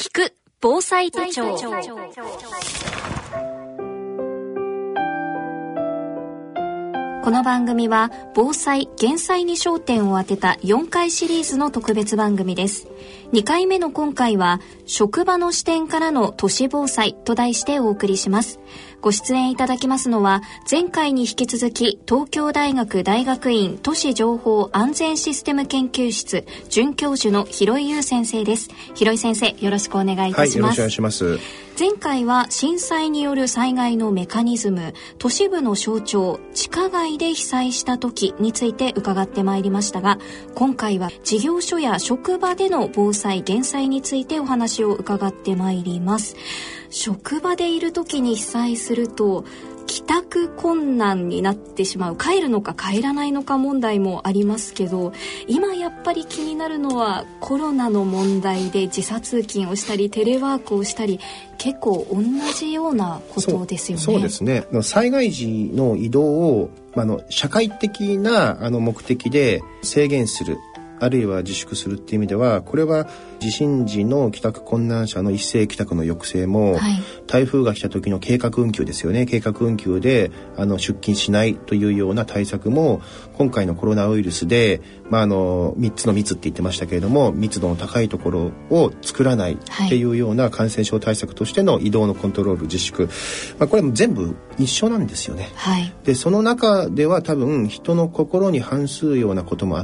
聞く防災手帳。この番組は防災・減災に焦点を当てた4回シリーズの特別番組です。2回目の今回は職場の視点からの都市防災と題してお送りします。ご出演いただきますのは前回に引き続き東京大学大学院都市情報安全システム研究室准教授の広井優先生です。広井先生、よろしくお願いいたします。 はい、よろしくお願いします。 前回は震災による災害のメカニズム、都市部の象徴、地下街で被災した時について伺ってまいりましたが、今回は事業所や職場での防災・減災についてお話を伺ってまいります。職場でいる時に被災すると帰宅困難になってしまう、帰るのか帰らないのか問題もありますけど、今やっぱり気になるのはコロナの問題で時差通勤をしたりテレワークをしたり、結構同じようなことですよね。 そうですね。災害時の移動を社会的な目的で制限する、あるいは自粛するっていう意味では、これは地震時の帰宅困難者の一斉帰宅の抑制も、台風が来た時の計画運休ですよね。計画運休で出勤しないというような対策も、今回のコロナウイルスで、3つの密って言ってましたけれども、密度の高いところを作らないっていうような感染症対策としての移動のコントロール、自粛、これも全部一緒なんですよね。でその中では多分人の心に反するようなこともあって、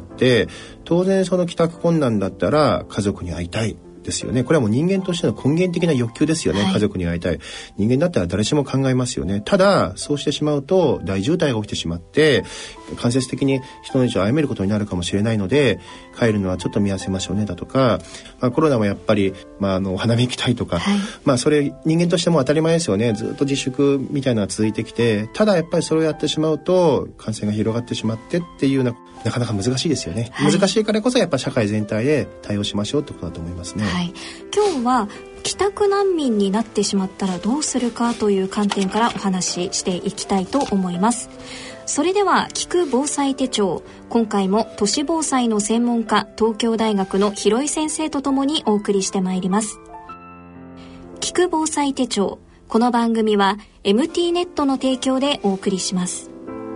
当然その帰宅困難だったら家族に会いたいですよね。これはもう人間としての根源的な欲求ですよね。家族に会いたい。人間だったら誰しも考えますよね。ただそうしてしまうと大渋滞が起きてしまって、間接的に人の命を殺めることになるかもしれないので、帰るのはちょっと見合わせましょうねだとか、コロナもやっぱり、お花見行きたいとか、それ人間としても当たり前ですよね。ずっと自粛みたいなのが続いてきて、ただやっぱりそれをやってしまうと感染が広がってしまってっていうような、なかなか難しいですよね。難しいからこそやっぱ社会全体で対応しましょうってことだと思いますね。 今日は帰宅難民になってしまったらどうするかという観点からお話ししていきたいと思います。それでは聞く防災手帳、今回も都市防災の専門家、東京大学の広井先生とともにお送りしてまいります。聞く防災手帳、この番組は MT ネットの提供でお送りします。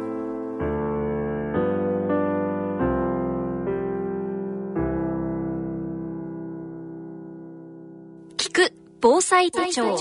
聞く防災手帳。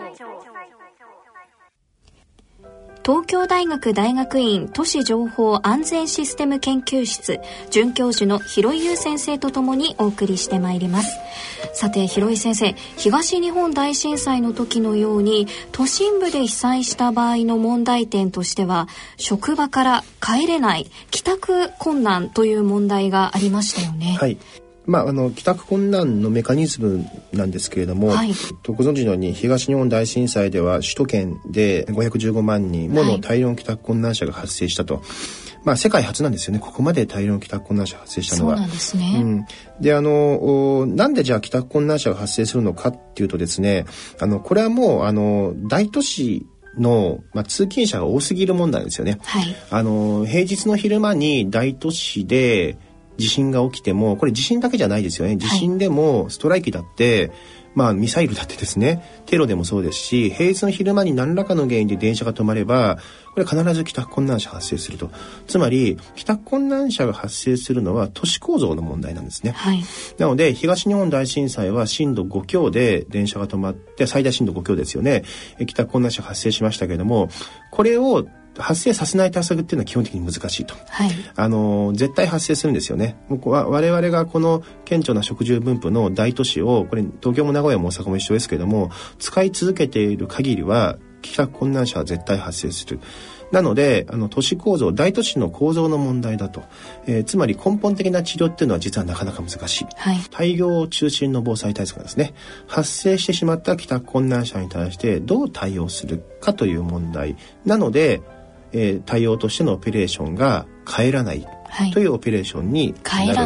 東京大学大学院都市情報安全システム研究室准教授の広井優先生とともにお送りしてまいります。さて広井先生、東日本大震災の時のように都心部で被災した場合の問題点としては、職場から帰れない、帰宅困難という問題がありましたよね。 帰宅困難のメカニズムなんですけれども、ご存知のように東日本大震災では首都圏で515万人もの大量帰宅困難者が発生したと。世界初なんですよね。ここまで大量の帰宅困難者が発生したのは。 そうなんですね。 で、なんでじゃあ帰宅困難者が発生するのかっていうとですね、これはもう大都市の、通勤者が多すぎる問題ですよね。平日の昼間に大都市で地震が起きても、これ地震だけじゃないですよね。地震でもストライキだって、ミサイルだってですね、テロでもそうですし、平日の昼間に何らかの原因で電車が止まれば、これ必ず帰宅困難者発生すると。つまり帰宅困難者が発生するのは都市構造の問題なんですね。なので東日本大震災は震度5強で電車が止まって、最大震度5強ですよね。帰宅困難者発生しましたけれども、これを発生させない対策っていうのは基本的に難しいと。絶対発生するんですよね。我々がこの顕著な食住分布の大都市を、これ東京も名古屋も大阪も一緒ですけれども、使い続けている限りは帰宅困難者は絶対発生する。なので都市構造、大都市の構造の問題だと、つまり根本的な治療っていうのは実はなかなか難しい。対応中心の防災対策ですね。発生してしまった帰宅困難者に対してどう対応するかという問題なので、対応としてのオペレーションが帰らないというオペレーションになると。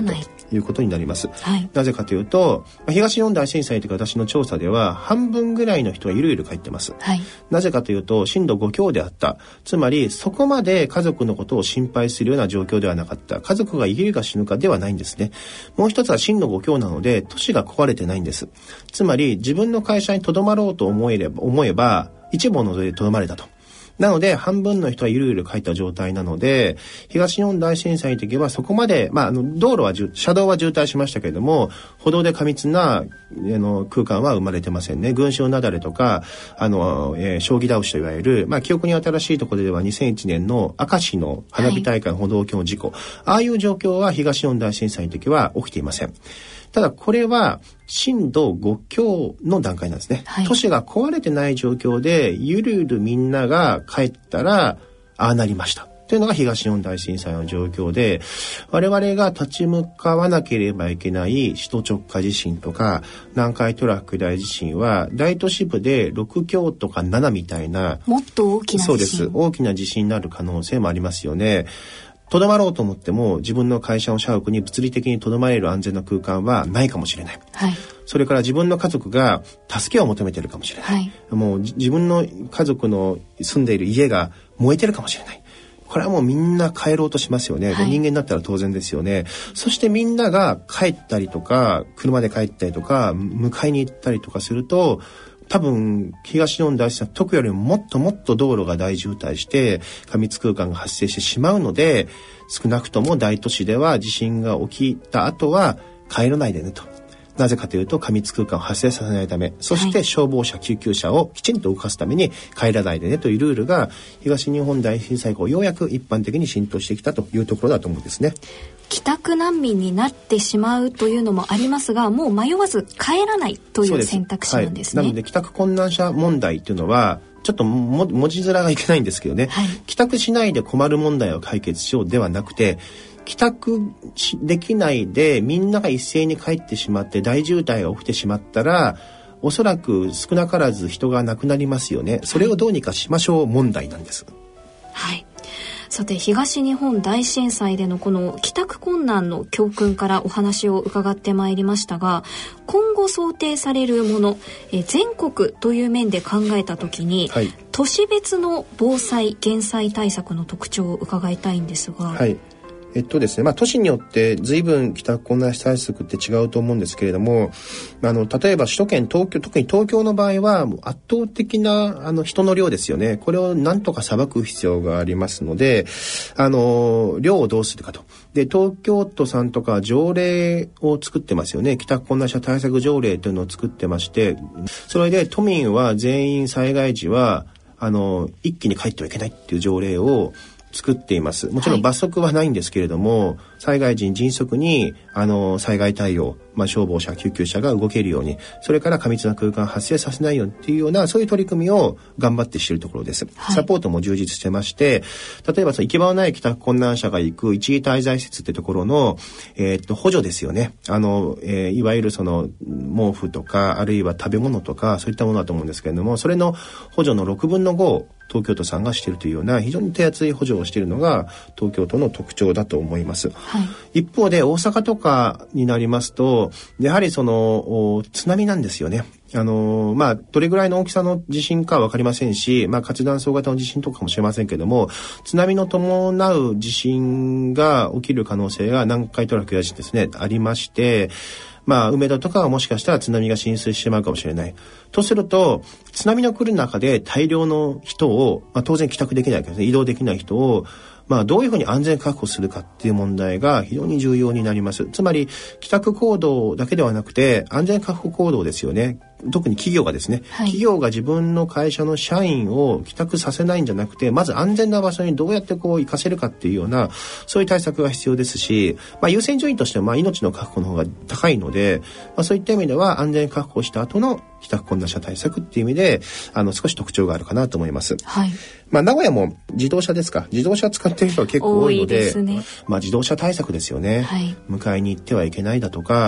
いうことになります。 はい、 なぜかというと、東日本大震災というか私の調査では半分ぐらいの人がゆるゆる帰ってます。 はい、 なぜかというと震度5強であった。つまりそこまで家族のことを心配するような状況ではなかった。家族が生きるか死ぬかではないんですね。もう一つは震度5強なので都市が壊れてないんです。つまり自分の会社に留まろうと思えば一部を除いて留まれたと。なので半分の人はゆるゆる帰った状態なので、東日本大震災の時はそこまで、道路は車道は渋滞しましたけれども、歩道で過密な空間は生まれてませんね。群衆雪崩とか将棋倒しといわれる、記憶に新しいところでは2001年の明石の花火大会歩道橋事故、ああいう状況は東日本大震災の時は起きていません。ただこれは震度5強の段階なんですね、はい、都市が壊れてない状況でゆるゆるみんなが帰ったらああなりましたというのが東日本大震災の状況で、我々が立ち向かわなければいけない首都直下地震とか南海トラフ巨大地震は大都市部で6強とか7みたいなもっと大きな地震、 そうです、大きな地震になる可能性もありますよね。とどまろうと思っても自分の会社の社屋に物理的にとどまれる安全な空間はないかもしれない、はい、それから自分の家族が助けを求めているかもしれない、はい、もう自分の家族の住んでいる家が燃えてるかもしれない。これはもうみんな帰ろうとしますよね、はい、人間だったら当然ですよね。そしてみんなが帰ったりとか車で帰ったりとか迎えに行ったりとかすると、多分東日本大震災の時よりももっともっと道路が大渋滞して過密空間が発生してしまうので、少なくとも大都市では地震が起きた後は帰らないでねと。なぜかというと過密空間を発生させないため、そして消防車、救急車をきちんと動かすために帰らないでねというルールが東日本大震災後ようやく一般的に浸透してきたというところだと思うんですね。 帰宅難民になってしまうというのもありますが、もう迷わず帰らないという選択肢なんですね。 はい、なので帰宅困難者問題というのはちょっと文字面がいけないんですけどね、はい、帰宅しないで困る問題を解決しようではなくて、帰宅できないでみんなが一斉に帰ってしまって大渋滞が起きてしまったらおそらく少なからず人が亡くなりますよね。それをどうにかしましょう問題なんです。 はい、さて東日本大震災でのこの帰宅困難の教訓からお話を伺ってまいりましたが、今後想定されるもの、全国という面で考えたときに、はい、都市別の防災減災対策の特徴を伺いたいんですが。 はい、ですね、都市によって随分帰宅困難者対策って違うと思うんですけれども、例えば首都圏東京、特に東京の場合は圧倒的な人の量ですよね。これをなんとか裁く必要がありますので、量をどうするかと。で、東京都さんとか条例を作ってますよね。帰宅困難者対策条例というのを作ってまして、それで都民は全員災害時は一気に帰ってはいけないっていう条例を作っています。もちろん罰則はないんですけれども、はい、災害時に迅速に災害対応、消防車、救急車が動けるように、それから過密な空間を発生させないようにっていうようなそういう取り組みを頑張ってしているところです。はい、サポートも充実してまして、例えば行き場のない帰宅困難者が行く一時滞在施設ってところの補助ですよね。いわゆるその毛布とかあるいは食べ物とかそういったものだと思うんですけれども、それの補助の6分の5を東京都さんがしているというような非常に手厚い補助をしているのが東京都の特徴だと思います。はい、一方で大阪とかになりますとやはりその津波なんですよね。どれぐらいの大きさの地震かは分かりませんし、活断層型の地震とかもしれませんけども、津波の伴う地震が起きる可能性が南海トラフ巨大地震ですね、ありまして、梅田とかはもしかしたら津波が浸水してしまうかもしれない。とすると、津波の来る中で大量の人を、当然帰宅できないけどね、移動できない人を、どういうふうに安全確保するかっていう問題が非常に重要になります。つまり、帰宅行動だけではなくて、安全確保行動ですよね。特に企業がですね、はい、企業が自分の会社の社員を帰宅させないんじゃなくて、まず安全な場所にどうやって行かせるかっていうような、そういう対策が必要ですし、優先順位としては命の確保の方が高いので、そういった意味では安全確保した後の帰宅困難者対策っていう意味で、少し特徴があるかなと思います。はい。名古屋も自動車ですか。自動車使ってる人は結構多いので、 多いですね。 自動車対策ですよね。はい。迎えに行ってはいけないだとか、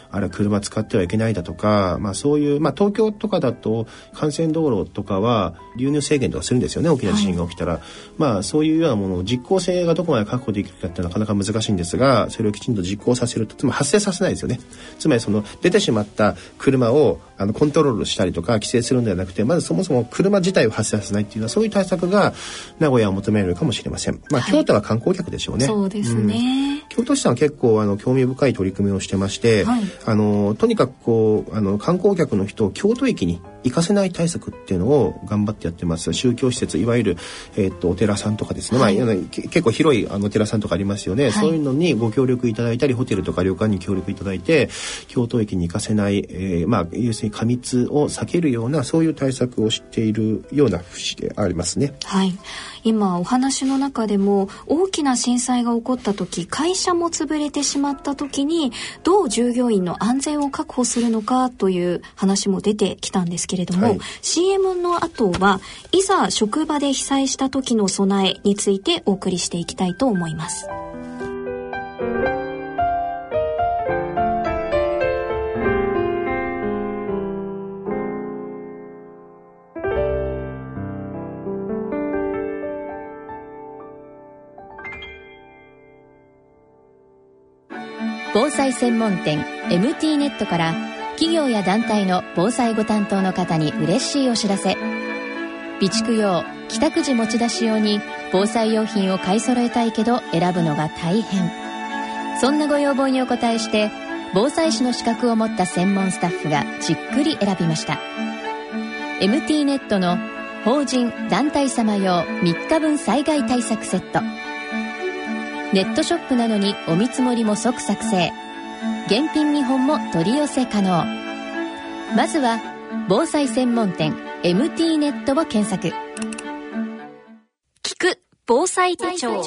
あるいは車使ってはいけないだとか、そういう、東京とかだと幹線道路とかは流入制限とかするんですよね、大きな地震が起きたら、そういうようなものを実効性がどこまで確保できるかってなかなか難しいんですが、それをきちんと実行させると、つまり発生させないですよね。つまりその出てしまった車をコントロールしたりとか規制するのではなくて、まずそもそも車自体を発生させないっていうのは、そういう対策が名古屋は求められるかもしれません。京都は観光客でしょうね。 そうですね。 京都市さんは結構興味深い取り組みをしてまして、とにかく観光客の人を京都駅に行かせない対策っていうのを頑張ってやってます。宗教施設、いわゆる、お寺さんとかですね、結構広いお寺さんとかありますよね、そういうのにご協力いただいたり、ホテルとか旅館に協力いただいて京都駅に行かせない、要するに過密を避けるような、そういう対策をしているような節でありますね。 今お話の中でも、大きな震災が起こった時、会社も潰れてしまった時にどう従業員の安全を確保するのかという話も出てきたんですけれども、CM の後はいざ職場で被災した時の備えについてお送りしていきたいと思います。 防災専門店 MT ネットから企業や団体の防災ご担当の方に嬉しいお知らせ。備蓄用、帰宅時持ち出し用に防災用品を買い揃えたいけど選ぶのが大変。そんなご要望にお応えして、防災士の資格を持った専門スタッフがじっくり選びました。 MT ネットの法人団体様用3日分災害対策セット。ネットショップなのにお見積もりも即作成、現品見本も取り寄せ可能。まずは防災専門店 MT ネットを検索。 聞く防災手帳。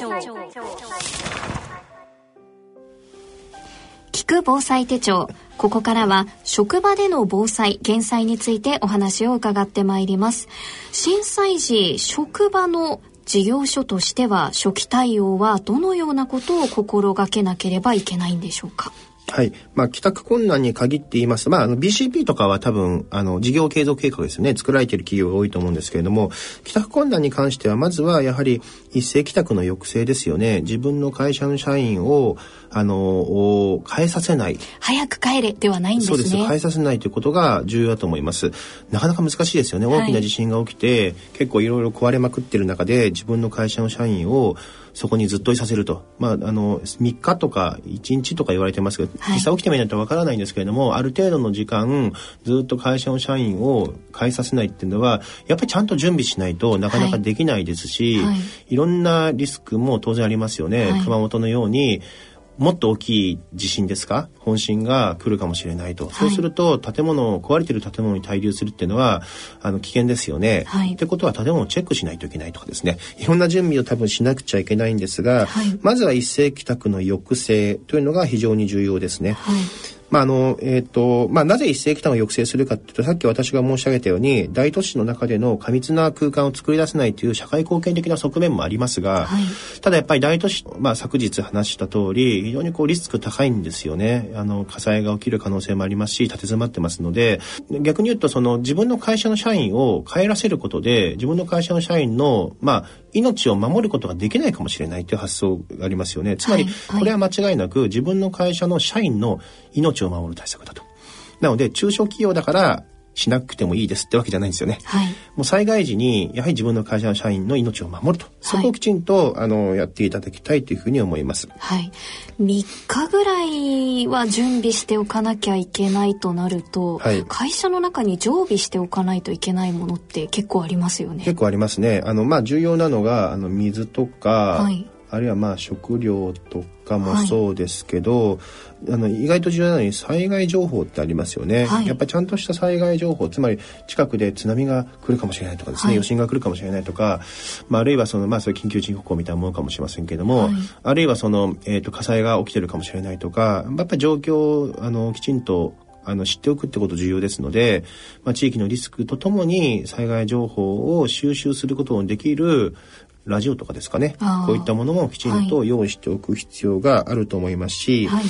聞く防災手帳。ここからは職場での防災・減災についてお話を伺ってまいります。震災時、職場の事業所としては初期対応はどのようなことを心がけなければいけないんでしょうか。 帰宅困難に限って言います。BCP とかは多分、事業継続計画ですね。作られている企業が多いと思うんですけれども、帰宅困難に関しては、まずはやはり一斉帰宅の抑制ですよね。自分の会社の社員を、帰させない。 早く帰れではないんですね。 そうです。帰させないということが重要だと思います。なかなか難しいですよね。大きな地震が起きて、結構いろいろ壊れまくってる中で、自分の会社の社員をそこにずっといさせると。3日とか1日とか言われてますけど、実際起きてみないとわからないんですけれども、ある程度の時間ずっと会社の社員を帰させないっていうのは、やっぱりちゃんと準備しないとなかなかできないですし、いろんなリスクも当然ありますよね。熊本のようにもっと大きい地震ですか、本震が来るかもしれないと、そうすると壊れている建物に滞留するっていうのは危険ですよね、ってことは建物をチェックしないといけないとかですね、いろんな準備を多分しなくちゃいけないんですが、まずは一斉帰宅の抑制というのが非常に重要ですね。なぜ一斉帰宅を抑制するかというと、さっき私が申し上げたように、大都市の中での過密な空間を作り出せないという社会貢献的な側面もありますが、ただやっぱり大都市、昨日話した通り、非常にリスク高いんですよね。火災が起きる可能性もありますし、立て詰まってますので、逆に言うと自分の会社の社員を帰らせることで、自分の会社の社員の、命を守ることができないかもしれないという発想がありますよね。つまり、これは間違いなく自分の会社の社員の命を守る対策だと。なので、中小企業だからしなくてもいいですってわけじゃないんですよね。もう災害時にやはり自分の会社の社員の命を守ると、そこをきちんとやっていただきたいというふうに思います。 3日ぐらいは準備しておかなきゃいけないとなると、会社の中に常備しておかないといけないものって結構ありますよね。 結構ありますね。重要なのが水とか、あるいは食料とかもそうですけど、意外と重要なのに災害情報ってありますよね。やっぱりちゃんとした災害情報、つまり近くで津波が来るかもしれないとかですね、余震が来るかもしれないとか、あるいはそういう緊急地震速報みたいなものかもしれませんけれども、あるいは火災が起きてるかもしれないとか、やっぱり状況をきちんと知っておくってこと重要ですので、地域のリスクとともに災害情報を収集することのできるラジオとかですかね、こういったものもきちんと用意しておく必要があると思いますし、はい、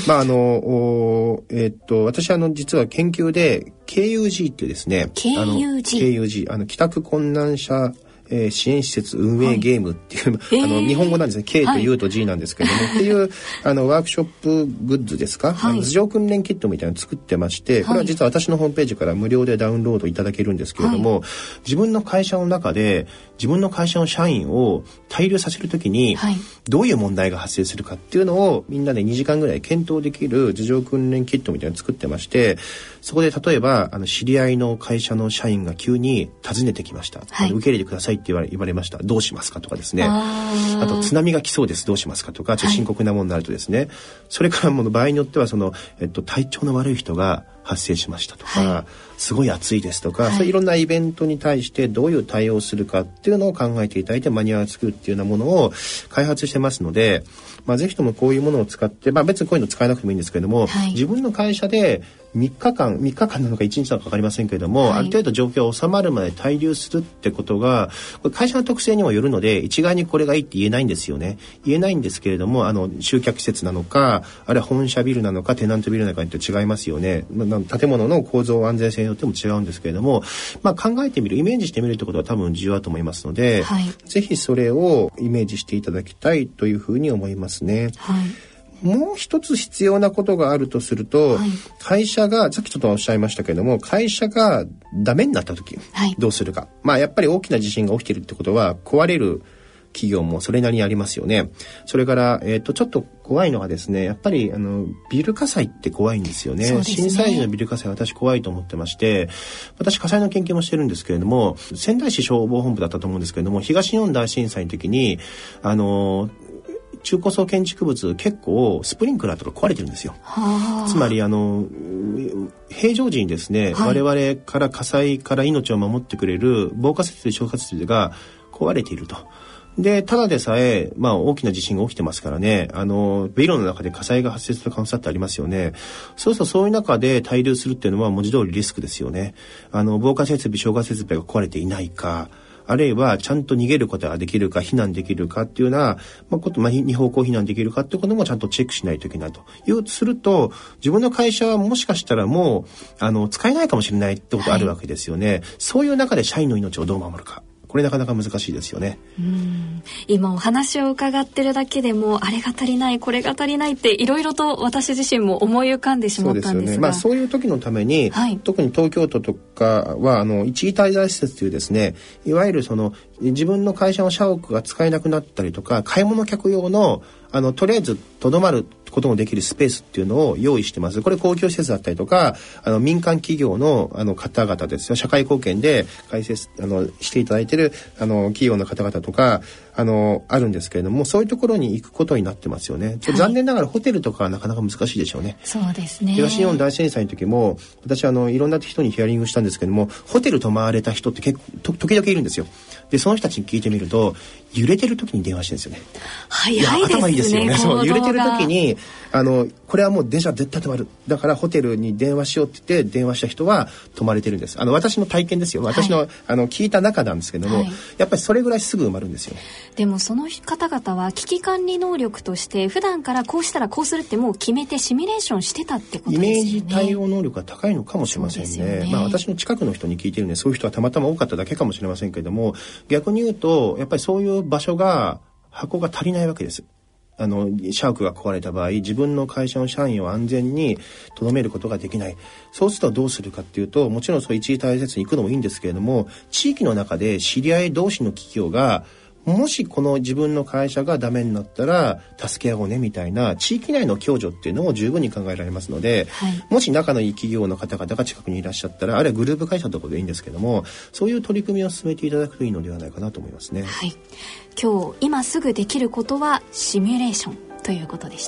私実は研究で KUG っていうですね、KUG 帰宅困難者支援施設運営ゲームっていう、日本語なんですね。K と U と G なんですけれども、っていうワークショップグッズですか、頭上訓練キットみたいなのを作ってまして、これは実は私のホームページから無料でダウンロードいただけるんですけれども、自分の会社の中で自分の会社の社員を滞留させるときにどういう問題が発生するかっていうのをみんなで2時間ぐらい検討できる頭上訓練キットみたいなのを作ってまして、そこで例えば知り合いの会社の社員が急に訪ねてきました、受け入れてくださいって言われました、どうしますかとかですね、あと津波が来そうです、どうしますかとか、ちょっと深刻なものになるとですね、それからも場合によっては体調の悪い人が発生しましたとか、すごい暑いですとか、そういういろんなイベントに対してどういう対応をするかっていうのを考えていただいてマニュアルを作るっていうようなものを開発してますので、ぜひともこういうものを使って、別にこういうの使えなくてもいいんですけれども、自分の会社で3日間なのか1日なのか分かりませんけれども、ある程度状況が収まるまで滞留するってことが、これ会社の特性にもよるので一概にこれがいいって言えないんですよね。言えないんですけれども、集客施設なのか、あるいは本社ビルなのかテナントビルなのかって違いますよね。建物の構造安全性によっても違うんですけれども、考えてみる、イメージしてみるってことは多分重要だと思いますので、ぜひそれをイメージしていただきたいというふうに思いますね。もう一つ必要なことがあるとすると、会社がさっきちょっとおっしゃいましたけれども、会社がダメになった時、どうするか。やっぱり大きな地震が起きているってことは壊れる企業もそれなりにありますよね。それから、ちょっと怖いのはですね、やっぱりビル火災って怖いんですよね。震災時のビル火災、私怖いと思ってまして、私火災の研究もしてるんですけれども、仙台市消防本部だったと思うんですけれども、東日本大震災の時に中高層建築物結構スプリンクラーとか壊れてるんですよ。つまり平常時にですね、我々から火災から命を守ってくれる防火設備消火設備が壊れていると。で、ただでさえ、大きな地震が起きてますからね、ビルの中で火災が発生する可能性ってありますよね。そうするとそういう中で滞留するっていうのは文字通りリスクですよね。防火設備、消火設備が壊れていないか、あるいはちゃんと逃げることができるか、避難できるかっていうようなこと、二方向避難できるかっていうこともちゃんとチェックしないといけないとすると、自分の会社はもしかしたらもう使えないかもしれないってことあるわけですよね。そういう中で社員の命をどう守るか。これなかなか難しいですよね。 今お話を伺ってるだけでもあれが足りないこれが足りないっていろいろと私自身も思い浮かんでしまったんですが、 そういう時のために、特に東京都とかは一時滞在施設というですね、いわゆる自分の会社の社屋が使えなくなったりとか、買い物客用のとりあえずとどまることもできるスペースっていうのを用意してます。これ公共施設だったりとか、民間企業の方々ですよ。社会貢献で開設していただいている企業の方々とかあるんですけれども、そういうところに行くことになってますよね。残念ながらホテルとかはなかなか難しいでしょうね。 そうですね。 東日本大震災の時も私いろんな人にヒアリングしたんですけども、ホテル泊まれた人って時々いるんですよ。でその人たちに聞いてみると、揺れてる時に電話してるんですよね。 早いですね。 頭いいですよね。そう揺れてる時にこれはもう電車絶対止まる、だからホテルに電話しようって言って電話した人は泊まれてるんです。私の体験ですよ。私の、聞いた中なんですけども、やっぱりそれぐらいすぐ埋まるんですよ。 でもその方々は危機管理能力として普段からこうしたらこうするってもう決めてシミュレーションしてたってことですよね。 イメージ対応能力が高いのかもしれませんね。私の近くの人に聞いてるんで、そういう人はたまたま多かっただけかもしれませんけれども、逆に言うとやっぱりそういう場所が箱が足りないわけです。社屋が壊れた場合、自分の会社の社員を安全に留めることができない。そうするとどうするかっていうと、もちろんそう一時滞在施設に行くのもいいんですけれども、地域の中で知り合い同士の企業がもしこの自分の会社がダメになったら助け合おうねみたいな地域内の共助っていうのも十分に考えられますので、もし仲のいい企業の方々が近くにいらっしゃったら、あるいはグループ会社とかでいいんですけども、そういう取り組みを進めていただくといいのではないかなと思いますね。 今日今すぐできることはシミュレーションということでした。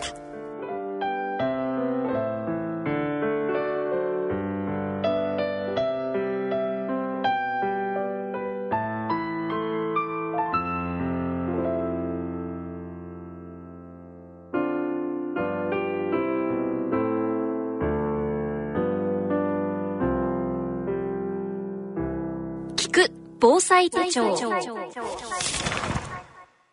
聞く防災手帳。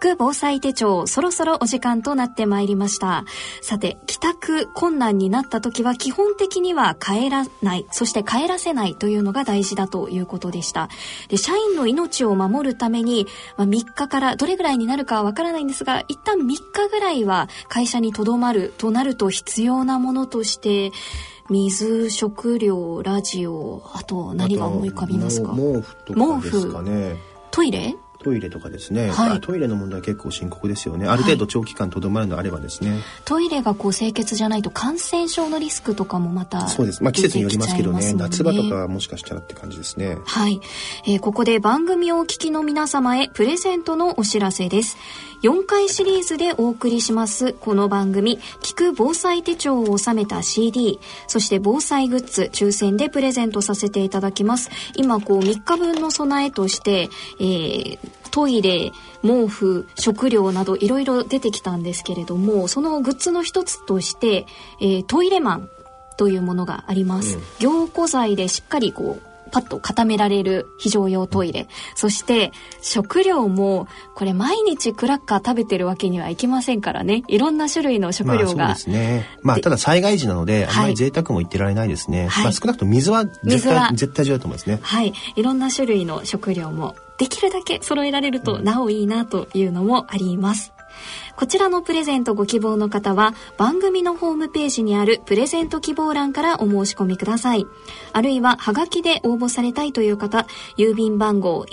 く防災手帳、そろそろお時間となってまいりました。さて、帰宅困難になった時は基本的には帰らない、そして帰らせないというのが大事だということでした。で、社員の命を守るために、3日からどれぐらいになるかはわからないんですが、一旦3日ぐらいは会社に留まるとなると、必要なものとして水、食料、ラジオ、あと何が思い浮かびますか？ 毛布とかですかね。 トイレとかですね、 はい、トイレの問題は結構深刻ですよね。ある程度長期間とどまるのあればですね、 トイレが清潔じゃないと感染症のリスクとかもまたそうです、季節によりますけどね、夏場とかはもしかしたらって感じですね。 はい、ここで番組をお聞きの皆様へプレゼントのお知らせです。4回シリーズでお送りしますこの番組、聞く防災手帳を収めた CD、 そして防災グッズ抽選でプレゼントさせていただきます。今3日分の備えとして、トイレ、毛布、食料などいろいろ出てきたんですけれども、そのグッズの一つとして、トイレマンというものがあります。凝固剤でしっかりパッと固められる非常用トイレ、そして食料もこれ毎日クラッカー食べてるわけにはいきませんからね。いろんな種類の食料が、 そうですね。ただ災害時なのであんまり贅沢も言ってられないですね。少なくとも水は絶対重要だと思いますね。 はい、いろんな種類の食料もできるだけ揃えられるとなおいいなというのもあります。こちらのプレゼントご希望の方は番組のホームページにあるプレゼント希望欄からお申し込みください。あるいはハガキで応募されたいという方、郵便番号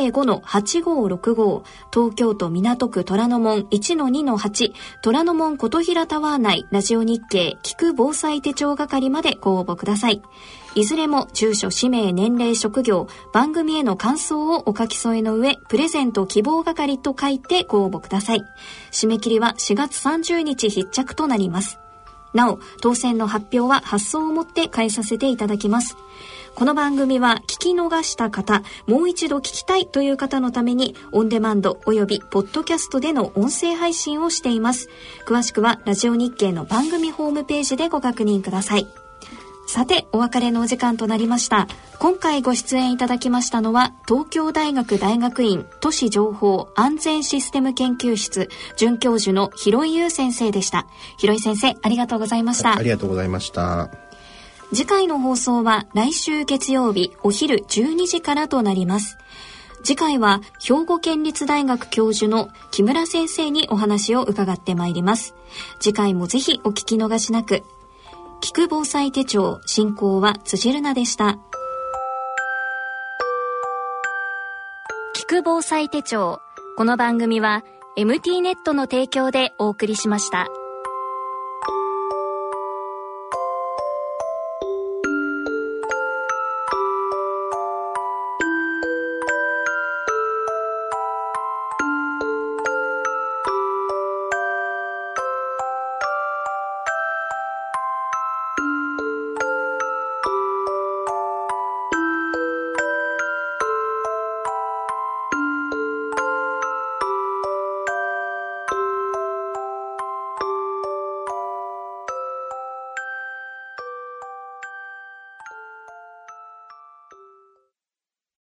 105-8565 東京都港区虎ノ門 1-2-8 虎ノ門琴平タワー内ラジオ日経聞く防災手帳係までご応募ください。いずれも住所、氏名、年齢、職業、番組への感想をお書き添えの上、プレゼント希望係と書いてご応募ください。締め切りは4月30日必着となります。なお、当選の発表は発送をもって返させていただきます。この番組は聞き逃した方、もう一度聞きたいという方のためにオンデマンドおよびポッドキャストでの音声配信をしています。詳しくはラジオ日経の番組ホームページでご確認ください。さて、お別れのお時間となりました。今回ご出演いただきましたのは東京大学大学院都市情報安全システム研究室准教授の広井優先生でした。広井先生、ありがとうございました。 ありがとうございました。 次回の放送は来週月曜日お昼12時からとなります。次回は兵庫県立大学教授の木村先生にお話を伺ってまいります。次回もぜひお聞き逃しなく。聞く防災手帳、進行は辻るなでした。聞く防災手帳、この番組は MT ネットの提供でお送りしました。